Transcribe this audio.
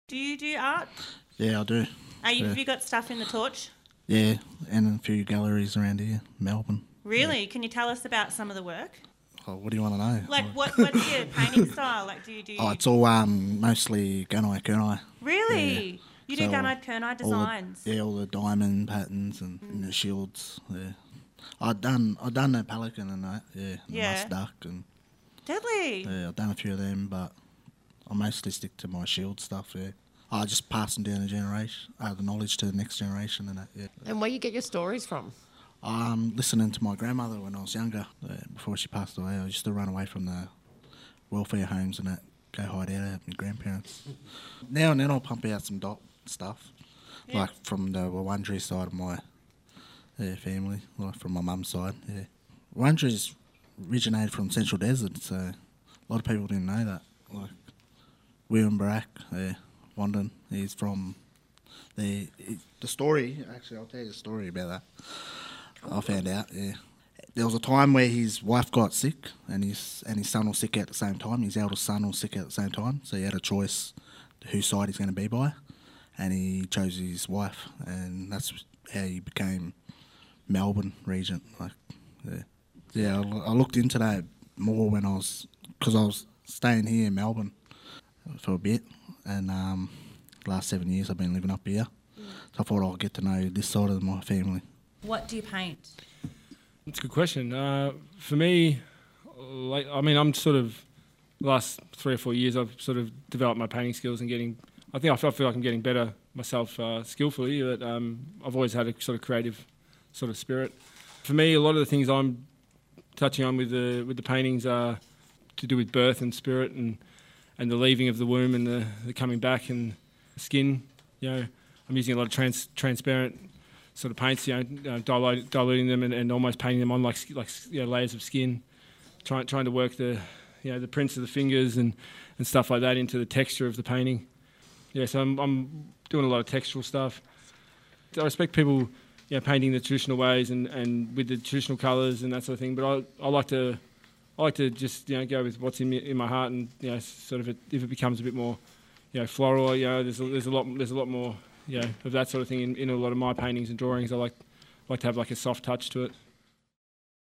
Do you do art? Yeah, I do. Have you got stuff in the Torch? Yeah, and a few galleries around here, Melbourne. Really? Can you tell us about some of the work? Oh, what do you want to know? Like, what's your painting style? Like, do you do... Oh, it's all mostly Gunai Kurnai. Really? Yeah. You do So Gunai Kurnai designs? All the diamond patterns and the shields. Yeah, I've done the pelican and that. Yeah, the musk duck and Deadly. yeah, I've done a few of them, but I mostly stick to my shield stuff. Yeah, I just passing down the knowledge to the next generation and that. Yeah. And where you get your stories from? Listening to my grandmother when I was younger, before she passed away. I used to run away from the welfare homes and that, go hide out at my grandparents. Now and then I'll pump out some dot stuff, like from the Wurundjeri side of my family, like from my mum's side. Yeah, Wurundjeri's originated from Central Desert, so a lot of people didn't know that. Like William Barak, Wandon, he's from the story. Actually, I'll tell you a story about that. I found out, yeah. There was a time where his wife got sick and his son was sick at the same time. His eldest son was sick at the same time, so he had a choice whose side he's going to be by, and he chose his wife, and that's how he became Melbourne Regent. Like, yeah, I looked into that more because I was staying here in Melbourne for a bit, and last 7 years I've been living up here, so I thought I'll get to know this side of my family. What do you paint? That's a good question. For me, I'm sort of, last 3 or 4 years, I've sort of developed my painting skills and I feel like I'm getting better myself skillfully, but I've always had a sort of creative sort of spirit. For me, a lot of the things I'm touching on with the paintings are to do with birth and spirit and the leaving of the womb and the coming back and the skin. You know, I'm using a lot of transparent sort of paints, diluting them and almost painting them on like layers of skin, trying to work the prints of the fingers and stuff like that into the texture of the painting. Yeah, so I'm doing a lot of textural stuff. I respect people, painting the traditional ways and with the traditional colours and that sort of thing. But I like to just go with what's in my heart and sort of if it becomes a bit more floral. There's a lot more. Of that sort of thing in a lot of my paintings and drawings. I like to have like a soft touch to it.